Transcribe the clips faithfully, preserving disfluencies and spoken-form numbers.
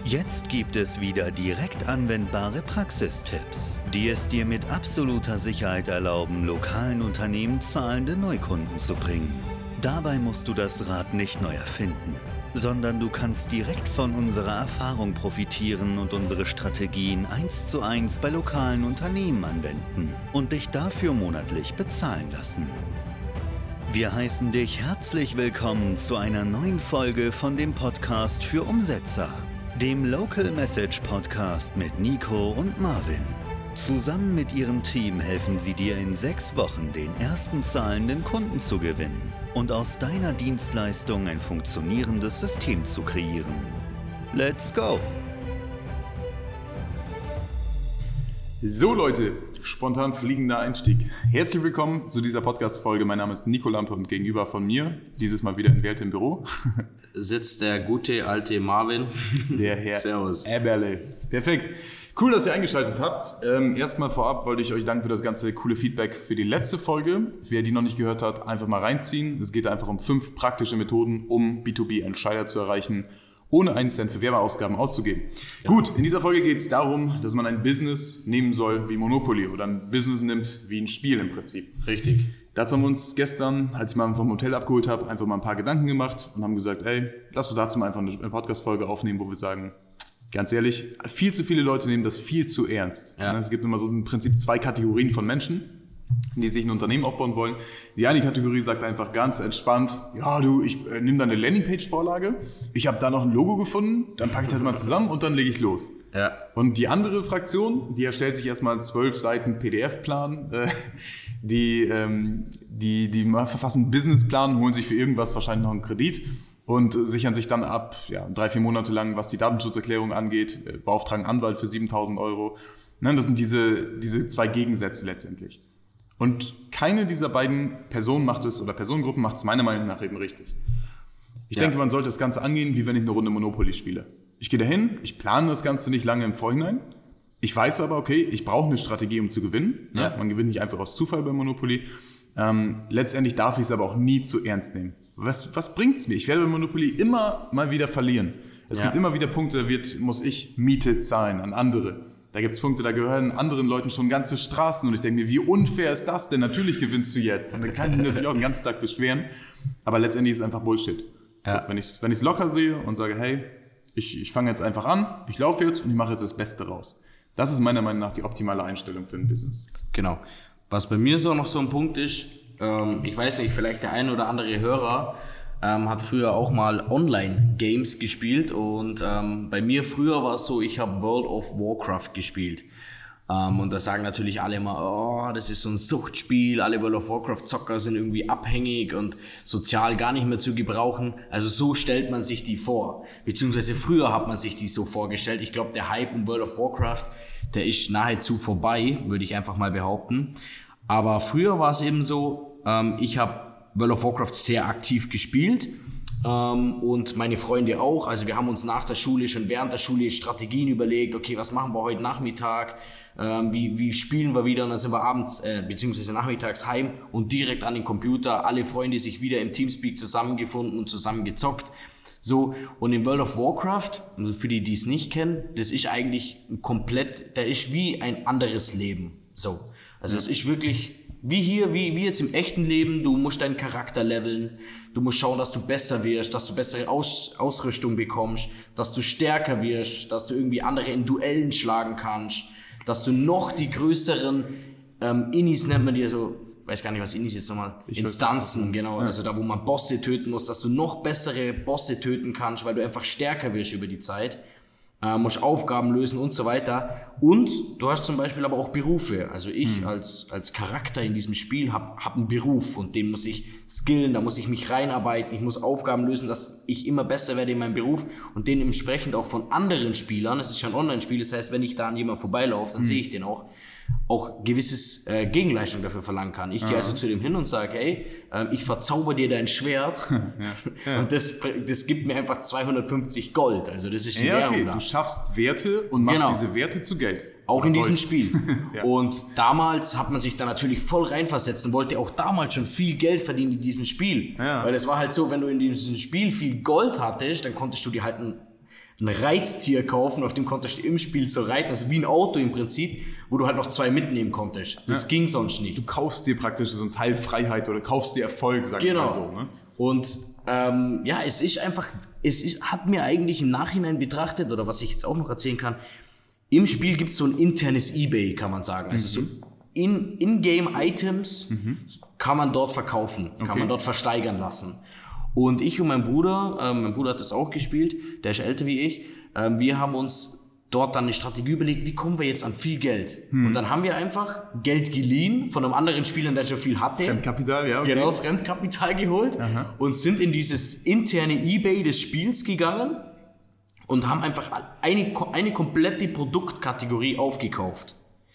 Jetzt gibt es wieder direkt anwendbare Praxistipps, die es dir mit absoluter Sicherheit erlauben, lokalen Unternehmen zahlende Neukunden zu bringen. Dabei musst du das Rad nicht neu erfinden, sondern du kannst direkt von unserer Erfahrung profitieren und unsere Strategien eins zu eins bei lokalen Unternehmen anwenden und dich dafür monatlich bezahlen lassen. Wir heißen dich herzlich willkommen zu einer neuen Folge von dem Podcast für Umsetzer, dem Local Message Podcast mit Nico und Marvin. Zusammen mit ihrem Team helfen sie dir in sechs Wochen den ersten zahlenden Kunden zu gewinnen und aus deiner Dienstleistung ein funktionierendes System zu kreieren. Let's go! So Leute, spontan fliegender Einstieg. Herzlich willkommen zu dieser Podcast-Folge. Mein Name ist Nico Lampe und gegenüber von mir, dieses Mal wieder in Welt im Büro, sitzt der gute alte Marvin. Der Herr Servus. Eberle. Perfekt. Cool, dass ihr eingeschaltet habt. Ähm, erstmal vorab wollte ich euch danken für das ganze coole Feedback für die letzte Folge. Wer die noch nicht gehört hat, einfach mal reinziehen. Es geht einfach um fünf praktische Methoden, um B zwei B-Entscheider zu erreichen, ohne einen Cent für Werbeausgaben auszugeben. Ja. Gut, in dieser Folge geht es darum, dass man ein Business nehmen soll wie Monopoly oder ein Business nimmt wie ein Spiel im Prinzip. Richtig. Dazu haben wir uns gestern, als ich mal vom Hotel abgeholt habe, einfach mal ein paar Gedanken gemacht und haben gesagt, ey, lass uns dazu mal einfach eine Podcast-Folge aufnehmen, wo wir sagen, ganz ehrlich, viel zu viele Leute nehmen das viel zu ernst. Ja. Es gibt immer so im Prinzip zwei Kategorien von Menschen, die sich ein Unternehmen aufbauen wollen. Die eine Kategorie sagt einfach ganz entspannt, ja du, ich äh, nehme da eine Landingpage-Vorlage, ich habe da noch ein Logo gefunden, dann packe ich das mal zusammen und dann lege ich los. Ja. Und die andere Fraktion, die erstellt sich erstmal zwölf Seiten P D F-Plan, äh, die, ähm, die, die verfassen einen Businessplan, holen sich für irgendwas wahrscheinlich noch einen Kredit und sichern sich dann ab, ja, drei, vier Monate lang, was die Datenschutzerklärung angeht, äh, beauftragen Anwalt für siebentausend Euro. Ne, das sind diese, diese zwei Gegensätze letztendlich. Und keine dieser beiden Personen macht es, oder Personengruppen macht es meiner Meinung nach eben richtig. Ich ja. denke, man sollte das Ganze angehen, wie wenn ich eine Runde Monopoly spiele. Ich gehe dahin, ich plane das Ganze nicht lange im Vorhinein. Ich weiß aber, okay, ich brauche eine Strategie, um zu gewinnen. Ja. Ja, man gewinnt nicht einfach aus Zufall bei Monopoly. Ähm, letztendlich darf ich es aber auch nie zu ernst nehmen. Was, was bringt es mir? Ich werde bei Monopoly immer mal wieder verlieren. Es ja. gibt immer wieder Punkte, da wird, muss ich Miete zahlen an andere. Da gibt es Punkte, da gehören anderen Leuten schon ganze Straßen und ich denke mir, wie unfair ist das denn? Natürlich gewinnst du jetzt. Und dann kann ich mich natürlich auch den ganzen Tag beschweren, aber letztendlich ist es einfach Bullshit. Ja. So, wenn ich es wenn ich's locker sehe und sage, hey, ich, ich fange jetzt einfach an, ich laufe jetzt und ich mache jetzt das Beste raus. Das ist meiner Meinung nach die optimale Einstellung für ein Business. Genau. Was bei mir so noch so ein Punkt ist, ähm, ich weiß nicht, vielleicht der ein oder andere Hörer Ähm, hat früher auch mal Online-Games gespielt und ähm, bei mir früher war es so, ich habe World of Warcraft gespielt ähm, und da sagen natürlich alle immer, oh, das ist so ein Suchtspiel, alle World of Warcraft-Zocker sind irgendwie abhängig und sozial gar nicht mehr zu gebrauchen, also so stellt man sich die vor, beziehungsweise früher hat man sich die so vorgestellt. Ich glaube, der Hype um World of Warcraft, der ist nahezu vorbei, würde ich einfach mal behaupten, aber früher war es eben so, ähm, ich habe World of Warcraft sehr aktiv gespielt ähm, und meine Freunde auch. Also wir haben uns nach der Schule, schon während der Schule Strategien überlegt, okay, was machen wir heute Nachmittag, ähm, wie, wie spielen wir wieder und dann sind wir abends äh, beziehungsweise nachmittags heim und direkt an den Computer, alle Freunde sich wieder im Teamspeak zusammengefunden und zusammen gezockt. So, und in World of Warcraft, also für die, die es nicht kennen, das ist eigentlich komplett, der ist wie ein anderes Leben. So, also es ist wirklich wie hier, wie, wie jetzt im echten Leben, du musst deinen Charakter leveln, du musst schauen, dass du besser wirst, dass du bessere Aus, Ausrüstung bekommst, dass du stärker wirst, dass du irgendwie andere in Duellen schlagen kannst, dass du noch die größeren ähm, Innis nennt man die so, weiß gar nicht, was Innis jetzt nochmal, ich Instanzen, genau, ja. Also da, wo man Bosse töten muss, dass du noch bessere Bosse töten kannst, weil du einfach stärker wirst über die Zeit. Äh, musst Aufgaben lösen und so weiter. Und du hast zum Beispiel aber auch Berufe. Also ich mhm. als, als Charakter in diesem Spiel habe hab einen Beruf und den muss ich skillen, da muss ich mich reinarbeiten, ich muss Aufgaben lösen, dass ich immer besser werde in meinem Beruf und den entsprechend auch von anderen Spielern, es ist ja ein Online-Spiel, das heißt, wenn ich da an jemanden vorbeilaufe, dann mhm. sehe ich den auch, auch gewisses äh, Gegenleistung dafür verlangen kann. Ich ja. gehe also zu dem hin und sage, hey, äh, ich verzauber dir dein Schwert ja. Ja. und das, das gibt mir einfach zweihundertfünfzig Gold. Also das ist die ja, Währung okay. da. Du schaffst Werte und machst genau. diese Werte zu Geld. Auch in diesem Spiel. ja. Und damals hat man sich da natürlich voll reinversetzt und wollte auch damals schon viel Geld verdienen in diesem Spiel. Ja. Weil es war halt so, wenn du in diesem Spiel viel Gold hattest, dann konntest du dir halt ein ein Reittier kaufen, auf dem konntest du im Spiel so reiten, also wie ein Auto im Prinzip, wo du halt noch zwei mitnehmen konntest. Das ja. ging sonst nicht. Du kaufst dir praktisch so einen Teil Freiheit oder kaufst dir Erfolg, sag genau. ich mal so. Ne? Und ähm, ja, es ist einfach, es ist, hat mir eigentlich im Nachhinein betrachtet, oder was ich jetzt auch noch erzählen kann, im Spiel gibt es so ein internes eBay, kann man sagen. Also mhm. so in, In-Game-Items mhm. kann man dort verkaufen, kann okay. man dort versteigern lassen. Und ich und mein Bruder, ähm, mein Bruder hat das auch gespielt, der ist älter wie ich, ähm, wir haben uns dort dann eine Strategie überlegt, wie kommen wir jetzt an viel Geld? Hm. Und dann haben wir einfach Geld geliehen von einem anderen Spieler, der schon viel hatte. Fremdkapital, ja. Okay. Genau, Fremdkapital geholt. Aha. Und sind in dieses interne eBay des Spiels gegangen und haben einfach eine, eine komplette Produktkategorie aufgekauft.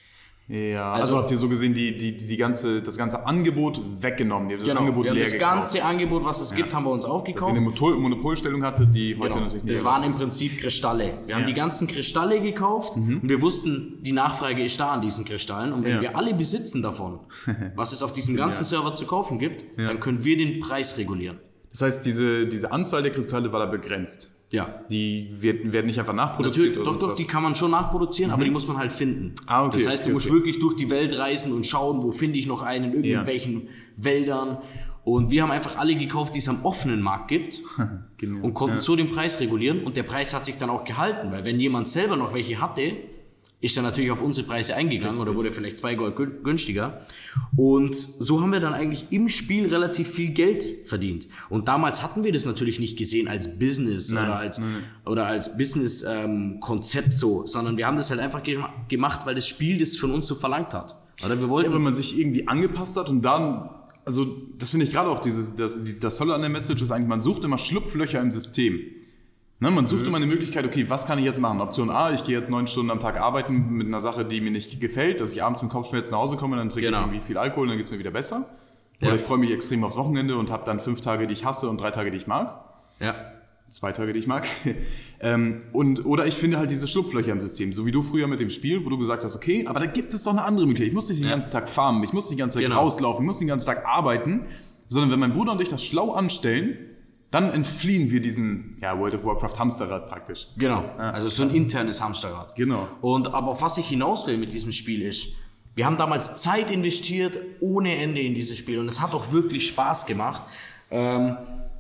Ja, also, also habt ihr so gesehen die, die, die ganze, das ganze Angebot weggenommen? Ihr habt genau, das Angebot wir haben leer das gekauft. ganze Angebot, was es ja. gibt, haben wir uns aufgekauft. Dass ihr eine Monopol- Monopolstellung hatte, die heute genau. natürlich nicht. Das waren im Prinzip Kristalle. Wir ja. haben die ganzen Kristalle gekauft mhm. und wir wussten, die Nachfrage ist da an diesen Kristallen. Und wenn ja. wir alle besitzen davon, was es auf diesem ganzen ja. Server zu kaufen gibt, ja. dann können wir den Preis regulieren. Das heißt, diese, diese Anzahl der Kristalle war da begrenzt? Ja. Die werden, werden nicht einfach nachproduziert? Natürlich, doch, doch, was? Die kann man schon nachproduzieren, mhm. aber die muss man halt finden. Ah, okay. Das heißt, du okay, musst okay. wirklich durch die Welt reisen und schauen, wo finde ich noch einen, in irgendwelchen ja. Wäldern. Und wir haben einfach alle gekauft, die es am offenen Markt gibt genau. und konnten ja. so den Preis regulieren. Und der Preis hat sich dann auch gehalten, weil wenn jemand selber noch welche hatte, ist dann natürlich auf unsere Preise eingegangen Richtig. Oder wurde vielleicht zwei Gold günstiger. Und so haben wir dann eigentlich im Spiel relativ viel Geld verdient. Und damals hatten wir das natürlich nicht gesehen als Business nein, oder als, nein. oder als Business-Konzept ähm, so, sondern wir haben das halt einfach ge- gemacht, weil das Spiel das von uns so verlangt hat. Oder wir wollten, ja, wenn man sich irgendwie angepasst hat und dann, also das finde ich gerade auch, dieses, das, das Tolle an der Message ist eigentlich, man sucht immer Schlupflöcher im System. Ne, man sucht mhm. immer eine Möglichkeit, okay, was kann ich jetzt machen? Option A, ich gehe jetzt neun Stunden am Tag arbeiten mit einer Sache, die mir nicht gefällt, dass ich abends mit Kopfschmerzen nach Hause komme, dann trinke genau. ich irgendwie viel Alkohol und dann geht es mir wieder besser. Ja. Oder ich freue mich extrem aufs Wochenende und habe dann fünf Tage, die ich hasse und drei Tage, die ich mag. Ja. Zwei Tage, die ich mag. ähm, und, oder ich finde halt diese Schlupflöcher im System, so wie du früher mit dem Spiel, wo du gesagt hast, okay, aber da gibt es doch eine andere Möglichkeit. Ich muss nicht den ja. ganzen Tag farmen, ich muss nicht den ganzen Tag genau. rauslaufen, ich muss nicht den ganzen Tag arbeiten, sondern wenn mein Bruder und ich das schlau anstellen, dann entfliehen wir diesem ja, World of Warcraft Hamsterrad praktisch. Genau, ja, also so ein internes Hamsterrad. Genau. Und aber auf was ich hinaus will mit diesem Spiel ist, wir haben damals Zeit investiert ohne Ende in dieses Spiel und es hat auch wirklich Spaß gemacht. Ähm,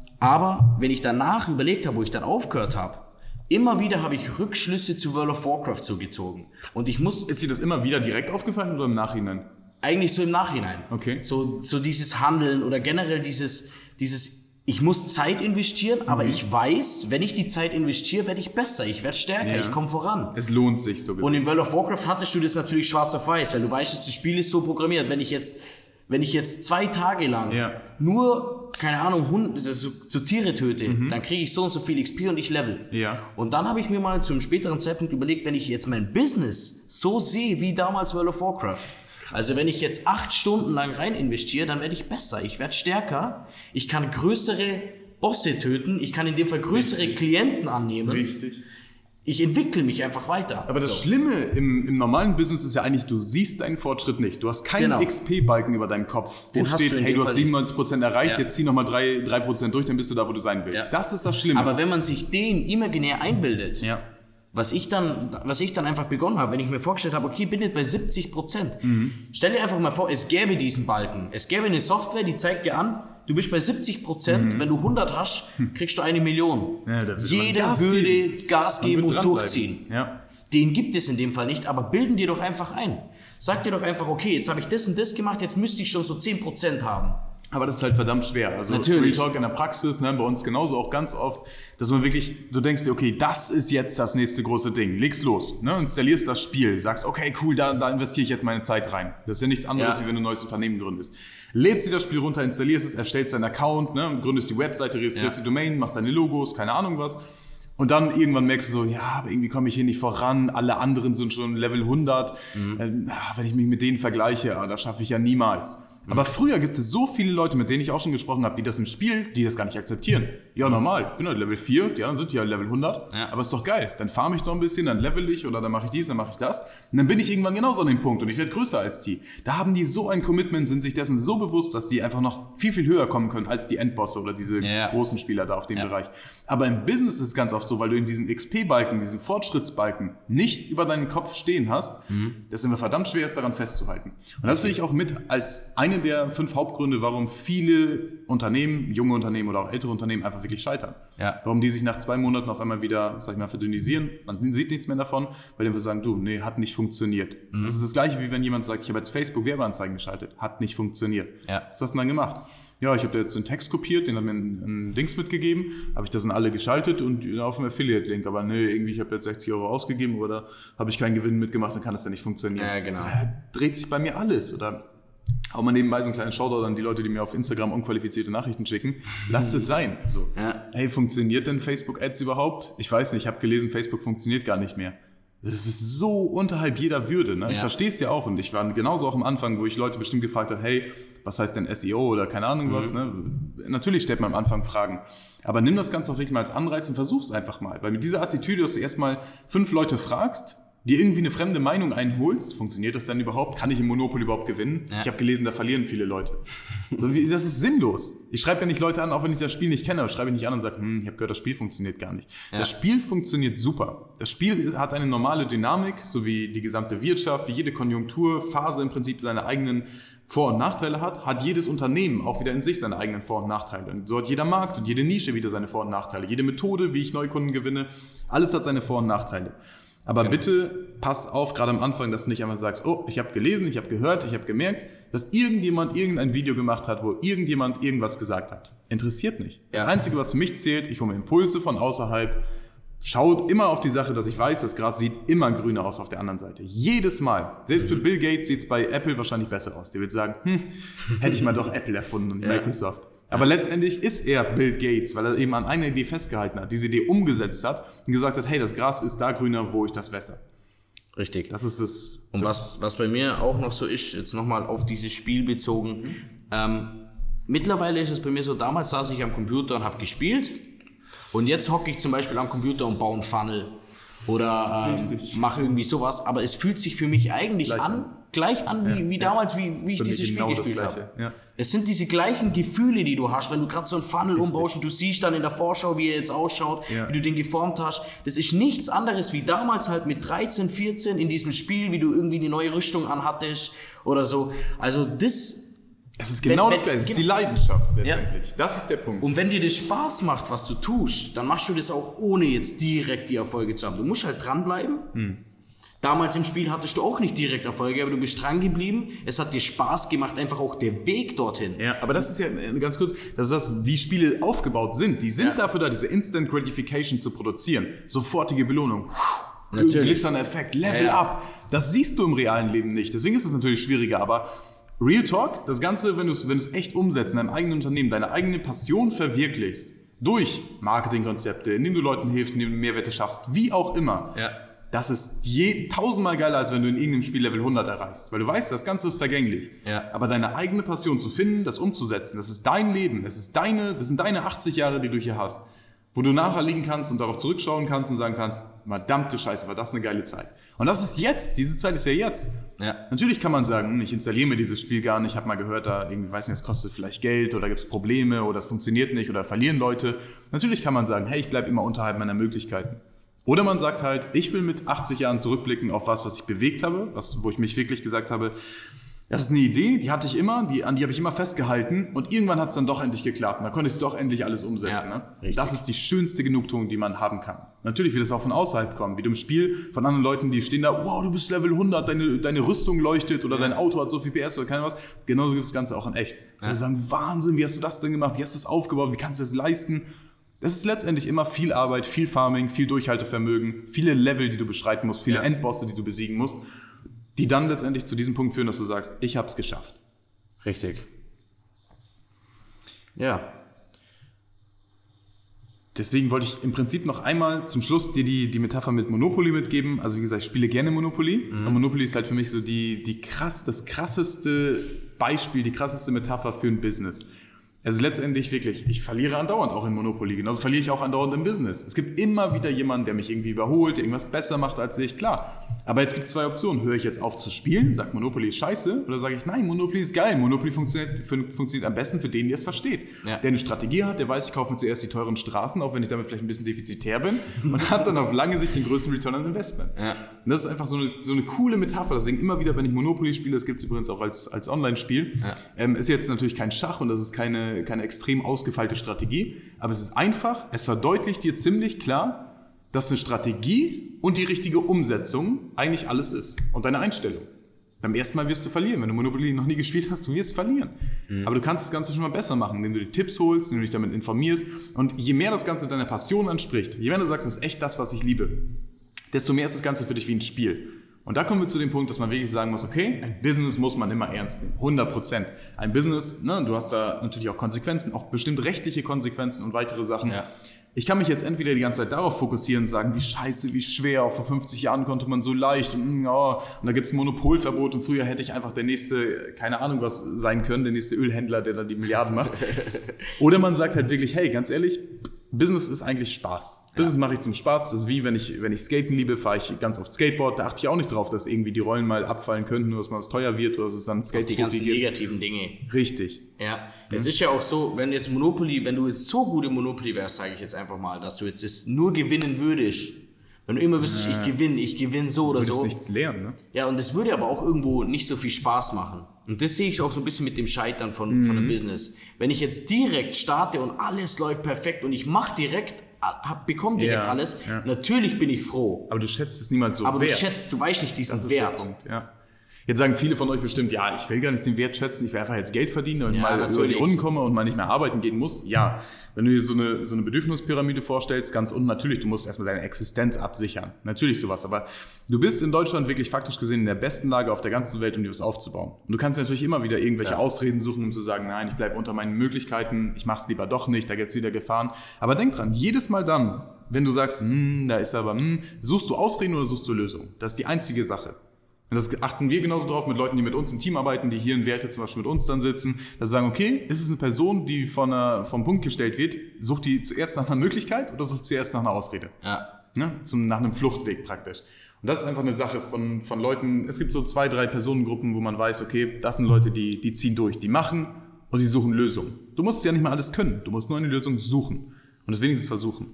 aber wenn ich danach überlegt habe, wo ich dann aufgehört habe, immer wieder habe ich Rückschlüsse zu World of Warcraft zugezogen. Und ich muss... Ist dir das immer wieder direkt aufgefallen oder im Nachhinein? Eigentlich so im Nachhinein. Okay. So, so dieses Handeln oder generell dieses... dieses ich muss Zeit investieren, aber mhm. ich weiß, wenn ich die Zeit investiere, werde ich besser, ich werde stärker, ja. ich komme voran. Es lohnt sich so. Und in World of Warcraft hattest du das natürlich schwarz auf weiß, weil du weißt, das Spiel ist so programmiert. Wenn ich jetzt, wenn ich jetzt zwei Tage lang ja. nur, keine Ahnung, Hunde, so, so Tiere töte, mhm. dann kriege ich so und so viel X P und ich level. Ja. Und dann habe ich mir mal zum späteren Zeitpunkt überlegt, wenn ich jetzt mein Business so sehe wie damals World of Warcraft, also wenn ich jetzt acht Stunden lang rein investiere, dann werde ich besser, ich werde stärker, ich kann größere Bosse töten, ich kann in dem Fall größere Richtig. Klienten annehmen. Richtig. Ich entwickle mich einfach weiter. Aber das so. Schlimme im, im normalen Business ist ja eigentlich, du siehst deinen Fortschritt nicht. Du hast keinen genau. X P-Balken über deinem Kopf, wo Den steht, du hey, du hast siebenundneunzig Prozent erreicht, ja. jetzt zieh nochmal drei Prozent durch, dann bist du da, wo du sein willst. Ja. Das ist das Schlimme. Aber wenn man sich den imaginär einbildet, ja. Was ich dann, was ich dann einfach begonnen habe, wenn ich mir vorgestellt habe, okay, bin jetzt bei siebzig Prozent. Mhm. Stell dir einfach mal vor, es gäbe diesen Balken. Es gäbe eine Software, die zeigt dir an, du bist bei siebzig Prozent, mhm. wenn du hundert hast, kriegst du eine Million. Ja, Jeder Gas würde geben. Gas geben und durchziehen. Ja. Den gibt es in dem Fall nicht, aber bilden dir doch einfach ein. Sag dir doch einfach, okay, jetzt habe ich das und das gemacht, jetzt müsste ich schon so zehn Prozent haben. Aber das ist halt verdammt schwer. Also Natürlich. Real Talk in der Praxis, ne, bei uns genauso auch ganz oft, dass man wirklich, du denkst dir, okay, das ist jetzt das nächste große Ding. Legst los, ne, installierst das Spiel, sagst, okay, cool, da, da investiere ich jetzt meine Zeit rein. Das ist ja nichts anderes, ja. wie wenn du ein neues Unternehmen gründest. Lädst dir das Spiel runter, installierst es, erstellst deinen Account, ne, gründest die Webseite, registrierst ja. die Domain, machst deine Logos, keine Ahnung was. Und dann irgendwann merkst du so, ja, aber irgendwie komme ich hier nicht voran, alle anderen sind schon Level hundert. Mhm. Äh, wenn ich mich mit denen vergleiche, das schaffe ich ja niemals. Mhm. Aber früher gibt es so viele Leute, mit denen ich auch schon gesprochen habe, die das im Spiel, die das gar nicht akzeptieren. Ja, normal, ich bin halt Level vier, die anderen sind ja Level hundert, ja. aber ist doch geil. Dann farme ich noch ein bisschen, dann level ich oder dann mache ich dies, dann mache ich das. Und dann bin ich irgendwann genauso an dem Punkt und ich werde größer als die. Da haben die so ein Commitment, sind sich dessen so bewusst, dass die einfach noch viel, viel höher kommen können als die Endbosse oder diese ja, ja. großen Spieler da auf dem ja. Bereich. Aber im Business ist es ganz oft so, weil du in diesen X P-Balken, diesen Fortschrittsbalken nicht über deinen Kopf stehen hast, mhm. dass es immer verdammt schwer ist, daran festzuhalten. Und das sehe ich auch mit als eine der fünf Hauptgründe, warum viele Unternehmen, junge Unternehmen oder auch ältere Unternehmen einfach wirklich scheitern. Ja. Warum die sich nach zwei Monaten auf einmal wieder, sag ich mal, verdünnisieren. Man sieht nichts mehr davon, weil die einfach sagen, du, nee, hat nicht funktioniert. Mhm. Das ist das Gleiche, wie wenn jemand sagt, ich habe jetzt Facebook Werbeanzeigen geschaltet. Hat nicht funktioniert. Ja. Was hast du dann gemacht? Ja, ich habe da jetzt einen Text kopiert, den hat mir ein, ein Dings mitgegeben, habe ich das an alle geschaltet und auf dem Affiliate-Link. Aber nee, irgendwie, ich habe jetzt sechzig Euro ausgegeben oder habe ich keinen Gewinn mitgemacht, dann kann das ja nicht funktionieren. Ja, genau. So, da dreht sich bei mir alles. Oder auch mal nebenbei so einen kleinen Shoutout an die Leute, die mir auf Instagram unqualifizierte Nachrichten schicken. Lasst es sein. So, ja. Hey, funktioniert denn Facebook-Ads überhaupt? Ich weiß nicht, ich habe gelesen, Facebook funktioniert gar nicht mehr. Das ist so unterhalb jeder Würde. Ne? Ja. Ich verstehe es ja auch und ich war genauso auch am Anfang, wo ich Leute bestimmt gefragt habe, hey, was heißt denn S E O oder keine Ahnung mhm. was. Ne? Natürlich stellt man am Anfang Fragen, aber nimm das Ganze auch wirklich mal als Anreiz und versuch's einfach mal. Weil mit dieser Attitüde, dass du erstmal fünf Leute fragst, dir irgendwie eine fremde Meinung einholst, funktioniert das denn überhaupt? Kann ich im Monopoly überhaupt gewinnen? Ja. Ich habe gelesen, da verlieren viele Leute. So, wie, das ist sinnlos. Ich schreibe ja nicht Leute an, auch wenn ich das Spiel nicht kenne, aber schreibe ich nicht an und sage, hm, ich habe gehört, das Spiel funktioniert gar nicht. Ja. Das Spiel funktioniert super. Das Spiel hat eine normale Dynamik, so wie die gesamte Wirtschaft, wie jede Konjunkturphase im Prinzip seine eigenen Vor- und Nachteile hat, hat jedes Unternehmen auch wieder in sich seine eigenen Vor- und Nachteile. Und so hat jeder Markt und jede Nische wieder seine Vor- und Nachteile. Jede Methode, wie ich Neukunden gewinne, alles hat seine Vor- und Nachteile. Aber genau. bitte pass auf, gerade am Anfang, dass du nicht einmal sagst, oh, ich habe gelesen, ich habe gehört, ich habe gemerkt, dass irgendjemand irgendein Video gemacht hat, wo irgendjemand irgendwas gesagt hat. Interessiert nicht. Ja. Das Einzige, was für mich zählt, ich hole mir Impulse von außerhalb, schau immer auf die Sache, dass ich weiß, das Gras sieht immer grüner aus auf der anderen Seite. Jedes Mal. Selbst für Bill Gates sieht es bei Apple wahrscheinlich besser aus. Der wird sagen, hm, hätte ich mal doch Apple erfunden und ja. Microsoft. Aber letztendlich ist er Bill Gates, weil er eben an einer Idee festgehalten hat, diese Idee umgesetzt hat und gesagt hat, hey, das Gras ist da grüner, wo ich das wässer. Richtig. Das ist das. Und das was, was bei mir auch noch so ist, jetzt nochmal auf dieses Spiel bezogen, mhm. ähm, mittlerweile ist es bei mir so, damals saß ich am Computer und habe gespielt und jetzt hocke ich zum Beispiel am Computer und baue einen Funnel oder ähm, mache irgendwie sowas, aber es fühlt sich für mich eigentlich gleich an, an. gleich an, wie, ja, wie damals, wie, wie ich dieses Spiel genau gespielt habe. Ja. Es sind diese gleichen Gefühle, die du hast, wenn du gerade so einen Funnel Richtig. umbaust und du siehst dann in der Vorschau, wie er jetzt ausschaut, ja. wie du den geformt hast. Das ist nichts anderes wie damals halt mit dreizehn, vierzehn in diesem Spiel, wie du irgendwie eine neue Rüstung anhattest oder so. Also das... Es ist genau wenn, das Gleiche, es ist die Leidenschaft letztendlich. Ja. Das ist der Punkt. Und wenn dir das Spaß macht, was du tust, dann machst du das auch ohne jetzt direkt die Erfolge zu haben. Du musst halt dranbleiben. Hm. Damals im Spiel hattest du auch nicht direkt Erfolge, aber du bist dran geblieben. Es hat dir Spaß gemacht, einfach auch der Weg dorthin. Ja, aber das ist ja ganz kurz, das ist das, wie Spiele aufgebaut sind. Die sind ja. dafür da, diese Instant Gratification zu produzieren. Sofortige Belohnung. Glitzernder Effekt, Level ja, ja. up. Das siehst du im realen Leben nicht. Deswegen ist es natürlich schwieriger, aber Real Talk, das Ganze, wenn du es wenn du es echt umsetzt in deinem eigenen Unternehmen, deine eigene Passion verwirklichst, durch Marketingkonzepte, indem du Leuten hilfst, indem du Mehrwerte schaffst, wie auch immer, ja. das ist je tausendmal geiler, als wenn du in irgendeinem Spiel Level hundert erreichst. Weil du weißt, das Ganze ist vergänglich. Ja. Aber deine eigene Passion zu finden, das umzusetzen, das ist dein Leben, das ist deine, das sind deine achtzig Jahre, die du hier hast, wo du nachher liegen kannst und darauf zurückschauen kannst und sagen kannst, verdammte Scheiße, war das eine geile Zeit. Und das ist jetzt, diese Zeit ist ja jetzt. Ja. Natürlich kann man sagen, ich installiere mir dieses Spiel gar nicht, ich habe mal gehört, da irgendwie, weiß nicht, es kostet vielleicht Geld oder gibt es Probleme oder es funktioniert nicht oder verlieren Leute. Natürlich kann man sagen, hey, ich bleibe immer unterhalb meiner Möglichkeiten. Oder man sagt halt, ich will mit achtzig Jahren zurückblicken auf was, was ich bewegt habe, was, wo ich mich wirklich gesagt habe, das ist eine Idee, die hatte ich immer, die, an die habe ich immer festgehalten und irgendwann hat es dann doch endlich geklappt. Und da konnte ich es doch endlich alles umsetzen. Ja, ne? Das ist die schönste Genugtuung, die man haben kann. Natürlich wird es auch von außerhalb kommen, wie du im Spiel von anderen Leuten, die stehen da, wow, du bist Level hundert, deine, deine Rüstung leuchtet oder ja. dein Auto hat so viel P S oder keine was. Genauso gibt es das Ganze auch in echt. So ja. sagen, Wahnsinn, wie hast du das denn gemacht, wie hast du das aufgebaut, wie kannst du das leisten? Es ist letztendlich immer viel Arbeit, viel Farming, viel Durchhaltevermögen, viele Level, die du beschreiten musst, viele ja. Endbosse, die du besiegen musst, die dann letztendlich zu diesem Punkt führen, dass du sagst, ich habe es geschafft. Richtig. Ja. Deswegen wollte ich im Prinzip noch einmal zum Schluss dir die, die Metapher mit Monopoly mitgeben. Also wie gesagt, ich spiele gerne Monopoly. Mhm. Und Monopoly ist halt für mich so die, die krass, das krasseste Beispiel, die krasseste Metapher für ein Business. Also letztendlich wirklich, ich verliere andauernd auch in Monopoly, genauso verliere ich auch andauernd im Business. Es gibt immer wieder jemanden, der mich irgendwie überholt, der irgendwas besser macht als ich, klar. Aber jetzt gibt es zwei Optionen. Höre ich jetzt auf zu spielen, sage Monopoly ist scheiße, oder sage ich, nein, Monopoly ist geil. Monopoly funktioniert, funktioniert am besten für den, der es versteht. Ja. Der eine Strategie hat, der weiß, ich kaufe mir zuerst die teuren Straßen, auch wenn ich damit vielleicht ein bisschen defizitär bin, und hat dann auf lange Sicht den größten Return on Investment. Ja. Und das ist einfach so eine, so eine coole Metapher. Deswegen immer wieder, wenn ich Monopoly spiele, das gibt es übrigens auch als, als Online-Spiel, ja. ähm, ist jetzt natürlich kein Schach und das ist keine, keine extrem ausgefeilte Strategie, aber es ist einfach, es verdeutlicht dir ziemlich klar, dass eine Strategie und die richtige Umsetzung eigentlich alles ist und deine Einstellung. Beim ersten Mal wirst du verlieren. Wenn du Monopoly noch nie gespielt hast, du wirst verlieren. Mhm. Aber du kannst das Ganze schon mal besser machen, indem du dir Tipps holst, indem du dich damit informierst. Und je mehr das Ganze deiner Passion anspricht, je mehr du sagst, das ist echt das, was ich liebe, desto mehr ist das Ganze für dich wie ein Spiel. Und da kommen wir zu dem Punkt, dass man wirklich sagen muss, okay, ein Business muss man immer ernst nehmen, hundert Prozent. Ein Business, ne, du hast da natürlich auch Konsequenzen, auch bestimmt rechtliche Konsequenzen und weitere Sachen. Ja. Ich kann mich jetzt entweder die ganze Zeit darauf fokussieren und sagen, wie scheiße, wie schwer, auch vor fünfzig Jahren konnte man so leicht und, oh, und da gibt es ein Monopolverbot und früher hätte ich einfach der nächste, keine Ahnung was sein können, der nächste Ölhändler, der da die Milliarden macht. Oder man sagt halt wirklich, hey, ganz ehrlich, Business ist eigentlich Spaß. Ja. Business mache ich zum Spaß. Das ist wie, wenn ich, wenn ich Skaten liebe, fahre ich ganz oft Skateboard. Da achte ich auch nicht drauf, dass irgendwie die Rollen mal abfallen könnten, nur dass mal was teuer wird oder dass es dann Skateboard die ganzen gibt. Negativen Dinge. Richtig. Ja, es ist ja auch so, wenn jetzt Monopoly, wenn du jetzt so gut im Monopoly wärst, sage ich jetzt einfach mal, dass du jetzt das nur gewinnen würdest. Wenn du immer wüsstest, ja. ich gewinne, ich gewinne so oder du so. Du nichts lernen, ne? Ja, und das würde aber auch irgendwo nicht so viel Spaß machen. Und das sehe ich auch so ein bisschen mit dem Scheitern von, mhm. von einem Business. Wenn ich jetzt direkt starte und alles läuft perfekt und ich mache direkt, hab, bekomme direkt ja, alles, ja. natürlich bin ich froh. Aber du schätzt es niemals so aber wert. Aber du schätzt, du weißt nicht diesen Wert. Der Punkt, ja. Jetzt sagen viele von euch bestimmt, ja, ich will gar nicht den Wert schätzen, ich will einfach jetzt Geld verdienen und ja, mal natürlich. über die Runden komme und mal nicht mehr arbeiten gehen muss. Ja, wenn du dir so eine, so eine Bedürfnispyramide vorstellst, ganz unten natürlich, du musst erstmal deine Existenz absichern. Natürlich sowas, aber du bist in Deutschland wirklich faktisch gesehen in der besten Lage auf der ganzen Welt, um dir was aufzubauen. Und du kannst natürlich immer wieder irgendwelche ja. Ausreden suchen, um zu sagen, nein, ich bleibe unter meinen Möglichkeiten, ich mach's lieber doch nicht, da gibt's wieder Gefahren. Aber denk dran, jedes Mal dann, wenn du sagst, hm, da ist aber, hm, suchst du Ausreden oder suchst du Lösungen? Das ist die einzige Sache. Und das achten wir genauso drauf mit Leuten, die mit uns im Team arbeiten, die hier in Werte zum Beispiel mit uns dann sitzen, dass sie sagen, okay, ist es eine Person, die von einer, vom Punkt gestellt wird, sucht die zuerst nach einer Möglichkeit oder sucht sie erst nach einer Ausrede? Ja. Ja, zum, nach einem Fluchtweg praktisch. Und das ist einfach eine Sache von, von Leuten, es gibt so zwei, drei Personengruppen, wo man weiß, okay, das sind Leute, die, die ziehen durch, die machen und die suchen Lösungen. Du musst ja nicht mal alles können, du musst nur eine Lösung suchen und es wenigstens versuchen.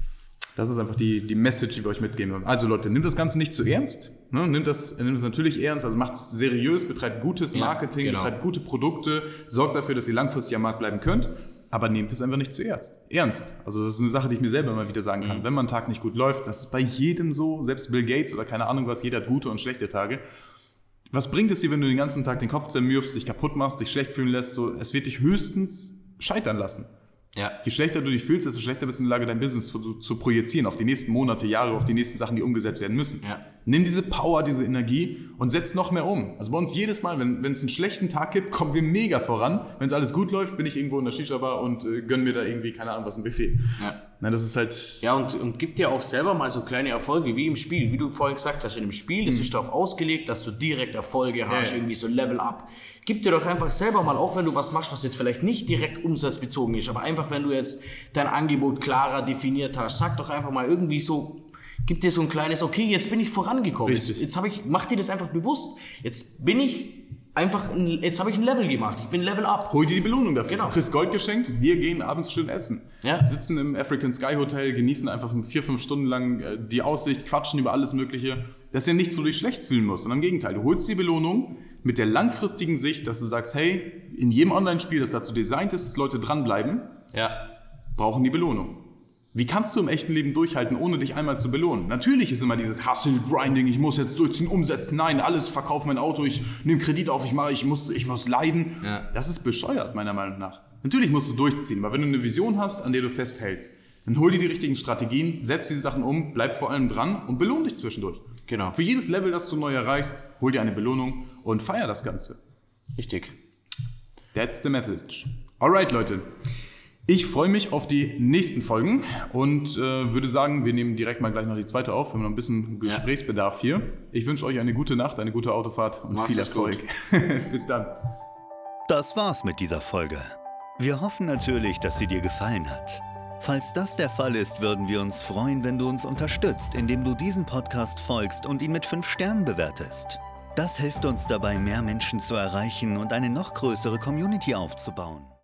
Das ist einfach die, die Message, die wir euch mitgeben wollen. Also Leute, nehmt das Ganze nicht zu ernst. Ne? Nehmt das, nehmt das natürlich ernst, also macht es seriös, betreibt gutes Marketing, ja, genau. betreibt gute Produkte, sorgt dafür, dass ihr langfristig am Markt bleiben könnt, aber nehmt es einfach nicht zu ernst. Ernst. Also das ist eine Sache, die ich mir selber immer wieder sagen kann. Mhm. Wenn mein Tag nicht gut läuft, das ist bei jedem so, selbst Bill Gates oder keine Ahnung was, jeder hat gute und schlechte Tage. Was bringt es dir, wenn du den ganzen Tag den Kopf zermürbst, dich kaputt machst, dich schlecht fühlen lässt? So, es wird dich höchstens scheitern lassen. Ja. Je schlechter du dich fühlst, desto schlechter bist du in der Lage, dein Business zu, zu projizieren auf die nächsten Monate, Jahre, auf die nächsten Sachen, die umgesetzt werden müssen. Ja. Nimm diese Power, diese Energie und setz noch mehr um. Also bei uns jedes Mal, wenn, wenn es einen schlechten Tag gibt, kommen wir mega voran. Wenn es alles gut läuft, bin ich irgendwo in der Shisha-Bar und äh, gönn mir da irgendwie, keine Ahnung, was, ein Buffet. Ja. Na, das ist halt... Ja, und, und gib dir auch selber mal so kleine Erfolge, wie im Spiel. Wie du vorhin gesagt hast, in dem Spiel, das mhm. ist darauf ausgelegt, dass du direkt Erfolge hast, ja. irgendwie so Level Up. Gib dir doch einfach selber mal, auch wenn du was machst, was jetzt vielleicht nicht direkt umsatzbezogen ist, aber einfach, wenn du jetzt dein Angebot klarer definiert hast, sag doch einfach mal irgendwie so, gib dir so ein kleines, okay, jetzt bin ich vorangekommen. Richtig. Jetzt, jetzt habe ich, mach dir das einfach bewusst. Jetzt bin ich einfach, ein, jetzt habe ich ein Level gemacht. Ich bin Level Up. Hol dir die Belohnung dafür. Genau. Du kriegst Gold geschenkt, wir gehen abends schön essen. Ja. Sitzen im African Sky Hotel, genießen einfach vier, fünf Stunden lang die Aussicht, quatschen über alles Mögliche. Das ist ja nichts, wo du dich schlecht fühlen musst, sondern im Gegenteil. Du holst die Belohnung mit der langfristigen Sicht, dass du sagst, hey, in jedem Online-Spiel, das dazu designt ist, dass Leute dranbleiben, ja. brauchen die Belohnung. Wie kannst du im echten Leben durchhalten, ohne dich einmal zu belohnen? Natürlich ist immer dieses Hustle, Grinding, ich muss jetzt durchziehen, umsetzen, nein, alles, verkaufe mein Auto, ich nehme Kredit auf, ich mache, ich muss, ich muss leiden. Ja. Das ist bescheuert, meiner Meinung nach. Natürlich musst du durchziehen, weil wenn du eine Vision hast, an der du festhältst, dann hol dir die richtigen Strategien, setz diese Sachen um, bleib vor allem dran und belohn dich zwischendurch. Genau. Für jedes Level, das du neu erreichst, hol dir eine Belohnung und feier das Ganze. Richtig. That's the message. Alright, Leute. Ich freue mich auf die nächsten Folgen und äh, würde sagen, wir nehmen direkt mal gleich noch die zweite auf. Wir haben noch ein bisschen Gesprächsbedarf ja. hier. Ich wünsche euch eine gute Nacht, eine gute Autofahrt und Mach's viel Erfolg. Bis dann. Das war's mit dieser Folge. Wir hoffen natürlich, dass sie dir gefallen hat. Falls das der Fall ist, würden wir uns freuen, wenn du uns unterstützt, indem du diesen Podcast folgst und ihn mit fünf Sternen bewertest. Das hilft uns dabei, mehr Menschen zu erreichen und eine noch größere Community aufzubauen.